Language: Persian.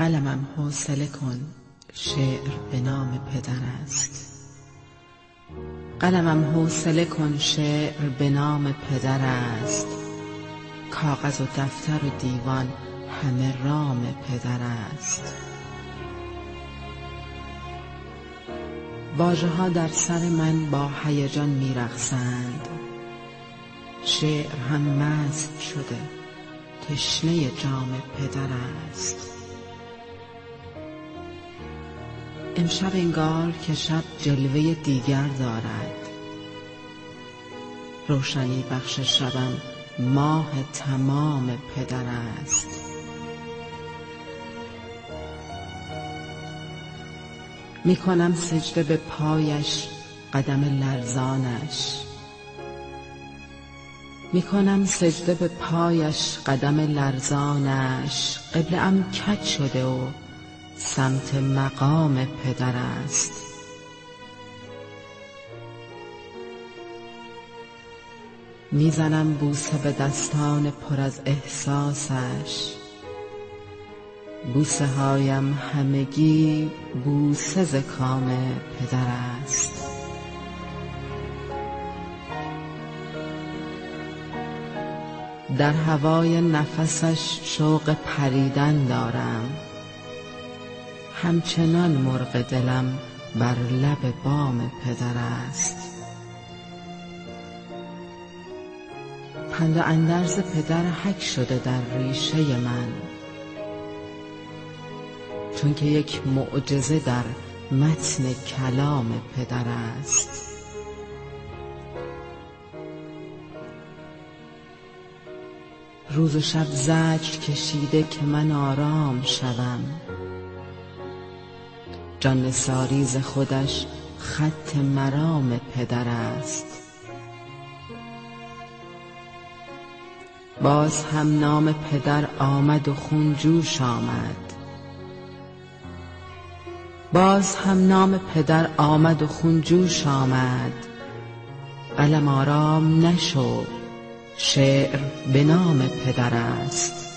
قلمم حوصله کن، شعر به نام پدر است. قلمم حوصله کن، شعر به نام پدر است. کاغذ و دفتر و دیوان همه رام پدر است. واژه‌ها در سر من با هیجان می‌رقصند. شعر هم مست شده، تشنه جام پدر است. امشب انگار که شب جلوه دیگر دارد. روشنی بخش شبم ماه تمام پدر است. میکنم سجده به پایش، قدم لرزانش. میکنم سجده به پایش، قدم لرزانش. قبله‌ام کج شده و سمت مقام پدر است. میزنم بوسه به دستان پر از احساسش. بوسه هایم همگی بوسه ز کام پدر است. در هوای نفسش شوق پریدن دارم. همچنان مرغ دلم بر لب بام پدر است. پند و اندرز پدر حک شده در ریشه من، چون که یک معجزه در متن کلام پدر است. روز و شب زجر کشیده که من آرام شوم. جان نثاری ز خودش خط مرام پدر است. باز هم نام پدر آمد و خون جوش آمد. باز هم نام پدر آمد و خون جوش آمد. قلم آرام نشو، شعر به نام پدر است.